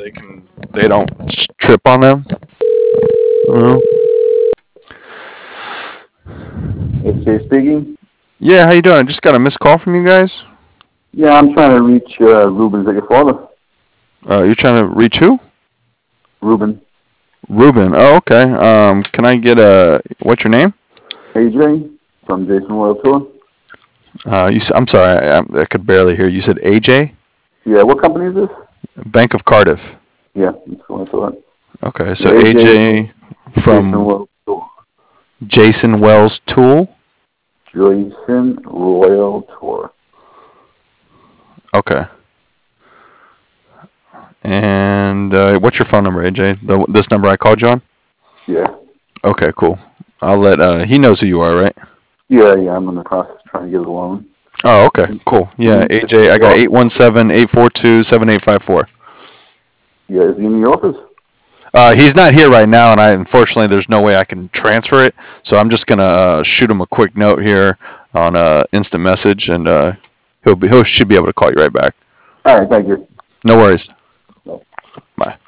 they don't trip on them. Uh, It's Jay speaking. yeah, how you doing? I just got a missed call from you guys. Yeah, I'm trying to reach Ruben. Is that your father? You're trying to reach who? Ruben. Ruben. Oh, okay. Can I get what's your name? AJ from Jason Royal Tour. I'm sorry, I could barely hear you. You said AJ? Yeah, what company is this? Bank of Cardiff. Yeah, that's what I thought. Okay, Yeah, so AJ, AJ Jason from Royal Tour. Jason Wells Tool. Jason Royal Tour. Okay. And what's your phone number, AJ? This number I called you on? Yeah. Okay, cool. I'll let he knows who you are, right? Yeah, I'm in the process of trying to get a loan. Oh, okay, cool. Yeah, AJ, I got 817-842-7854. Yeah, is he in the office? He's not here right now, and unfortunately there's no way I can transfer it. So I'm just gonna shoot him a quick note here on instant message, and he should be able to call you right back. All right, thank you. No worries. No. Bye.